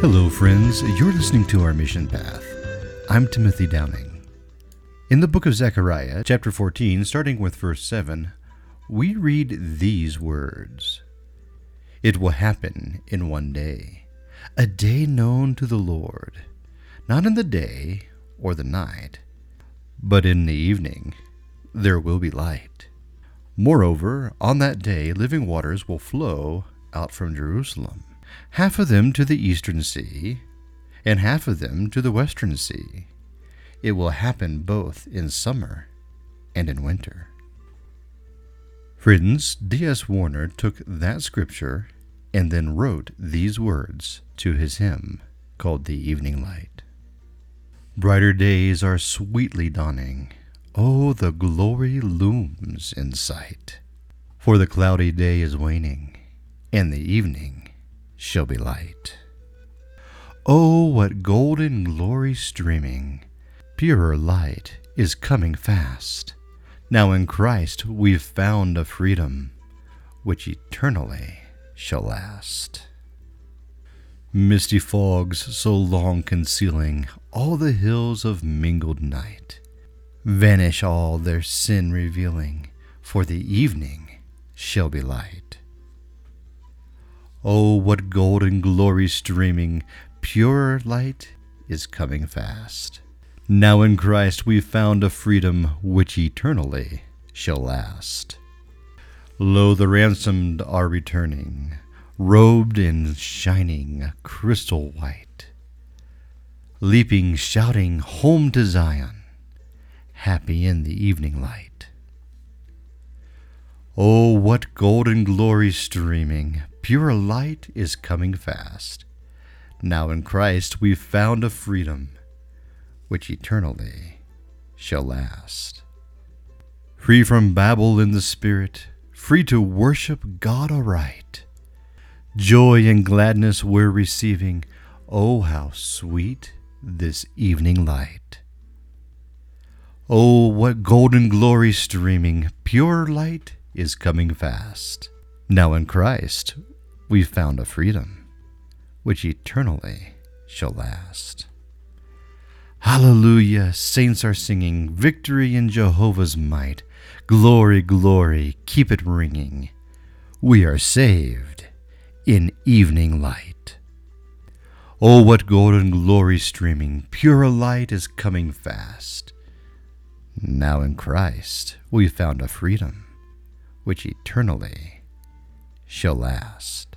Hello, friends. You're listening to Our Mission Path. I'm Timothy Downing. In the book of Zechariah, chapter 14, starting with verse 7, we read these words. It will happen in one day, a day known to the Lord, not in the day or the night, but in the evening there will be light. Moreover, on that day living waters will flow out from Jerusalem, half of them to the eastern sea, and half of them to the western sea. It will happen both in summer and in winter. Friends, D.S. Warner took that scripture and then wrote these words to his hymn called The Evening Light. Brighter days are sweetly dawning. Oh, the glory looms in sight. For the cloudy day is waning, and the evening shall be light. Oh, what golden glory streaming, purer light is coming fast. Now in Christ we've found a freedom which eternally shall last. Misty fogs so long concealing all the hills of mingled night, vanish all their sin revealing, for the evening shall be light. Oh, what golden glory streaming, purer light is coming fast. Now in Christ we've found a freedom which eternally shall last. Lo, the ransomed are returning, robed in shining crystal white, leaping, shouting, home to Zion, happy in the evening light. Oh, what golden glory streaming, pure light is coming fast. Now in Christ we've found a freedom which eternally shall last. Free from Babel in the spirit, free to worship God aright. Joy and gladness we're receiving. Oh, how sweet this evening light. Oh, what golden glory streaming, pure light is coming fast. Now in Christ we've found a freedom which eternally shall last. Hallelujah, saints are singing, victory in Jehovah's might. Glory, glory, keep it ringing. We are saved in evening light. Oh, what golden glory streaming, pure light is coming fast. Now in Christ we found a freedom which eternally shall last.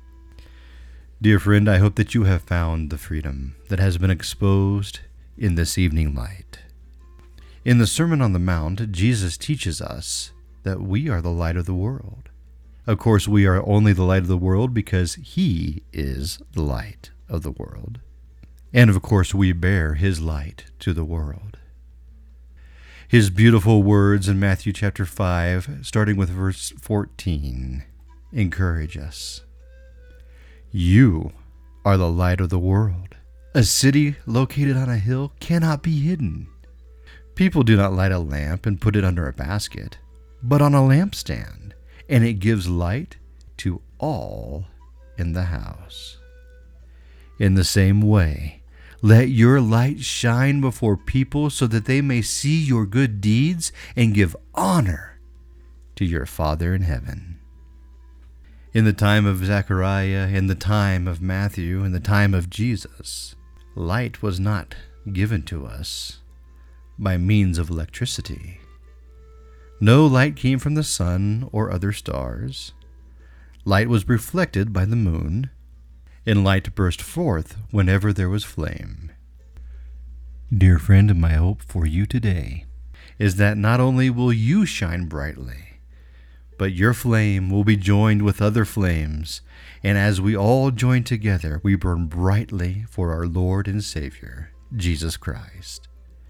Dear friend, I hope that you have found the freedom that has been exposed in this evening light. In the Sermon on the Mount, Jesus teaches us that we are the light of the world. Of course, we are only the light of the world because He is the light of the world. And of course, we bear His light to the world. His beautiful words in Matthew chapter 5, starting with verse 14, encourage us. You are the light of the world. A city located on a hill cannot be hidden. People do not light a lamp and put it under a basket, but on a lampstand, and it gives light to all in the house. In the same way, let your light shine before people so that they may see your good deeds and give honor to your Father in heaven. In the time of Zechariah, in the time of Matthew, in the time of Jesus, light was not given to us by means of electricity. No light came from the sun or other stars. Light was reflected by the moon, and light burst forth whenever there was flame. Dear friend, my hope for you today is that not only will you shine brightly, but your flame will be joined with other flames, and as we all join together, we burn brightly for our Lord and Savior, Jesus Christ.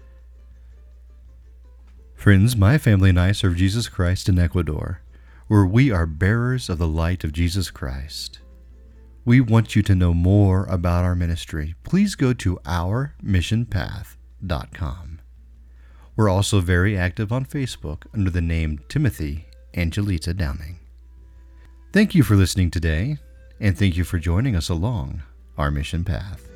Friends, my family and I serve Jesus Christ in Ecuador, where we are bearers of the light of Jesus Christ. We want you to know more about our ministry. Please go to ourmissionpath.com. We're also very active on Facebook under the name Timothy Angelita Downing. Thank you for listening today, and thank you for joining us along our mission path.